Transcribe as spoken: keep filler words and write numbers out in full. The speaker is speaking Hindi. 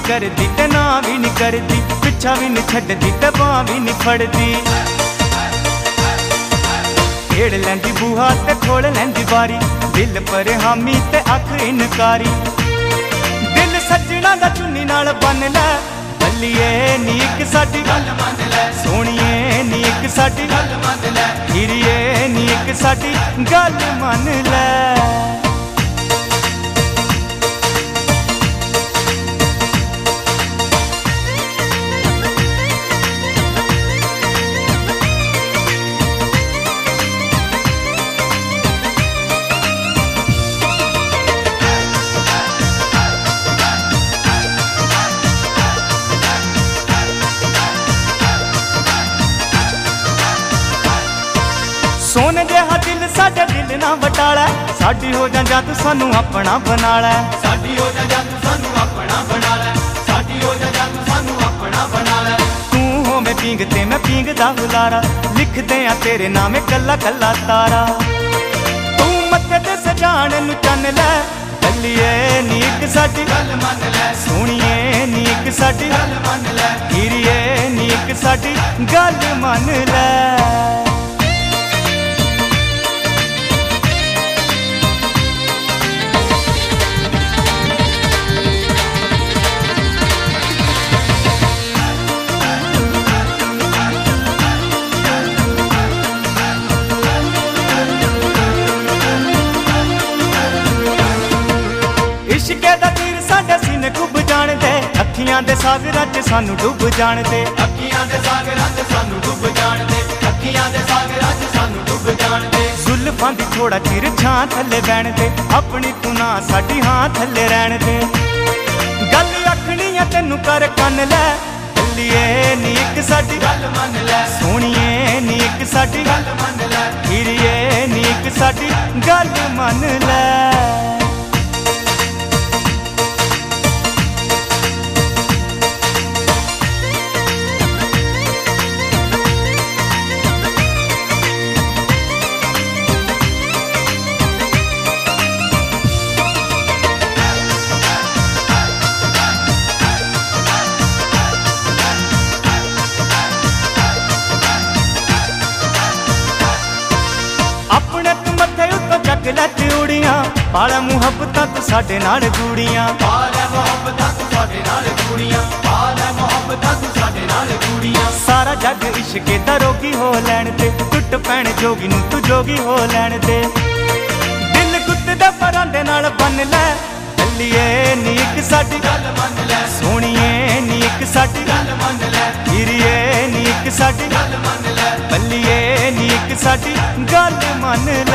करदी ते ना भी नहीं करदी, पिछा भी नहीं छड्डदी ते बांह भी नहीं फड़दी। खेड़ लैंदी बूहा ते खोल लैंदी बारी, दिल पर हामी ते अख इनकारी। दिल सज्जणा दा चुन्नी नाल बन लै, बल्लिए नी इक साडी गल मन लै, सोहणिए नी इक साडी गल मन लै, हीरिए नी इक साडी गल मन लै। सोने जिहा दिल साडे दिल ना वटाला, साडी हो जा जा तू सानू अपना बना लै, साडी हो जा जा तू सानू अपना बना लै, साडी हो जा जा तू सानू अपना बना लै। तू होवे पींग ते मैं पींग दा हुलारा, लिखदे आ तेरे नाम कल्ला कल्ला तारा। तू मत्थे ते सजाण नू चन लै, बल्लिए नी इक साडी गल मन लै, सोहणिए नी इक साडी गल मन लै, हीरिए नी इक साडी गल मन लै। इश्के दा तीर साडे सीने कुब जान दे, अखियां दे सागरां च सानू डुब जान दे, अखियां दे सागरां च सानू डुब जान दे, अखियां दे सागरां च सानू डुब जान दे। जुल्फां दी थोड़ा चिर छां थल्ले बैण दे, अपनी तू ना साडी हां थल्ले रहण दे। गल आखनी ऐ तैनू कर कन लै, बल्लिए नी इक साडी गल मन लै, सोहणिए नी इक साडी गल मन लै, हीरिए नी इक साडी गल मन लै। अपने तू मथे उत्तों चक लै चूड़ियां, पाला मुहब्बतां तू साडे नाल जूड़ियां। पालै मुहब्बतां तू साडे नाल जूड़ियां, पालै मुहब्बतां तू साडे नाल जूड़ियां। सारा जग इश्के दा रोगी हो लैण ते, टुट पैण जोगी नू तू जोगी हो लैण ते। दिल गुੱਤ दे परांदे नाल बन लै, बल्लिए नी इक साडी गल मन लै, सोहणिए नी इक साडी गल मन लै, हीरिए नी इक साडी गल मन लै, बल्लिए नी इक साडी गल मन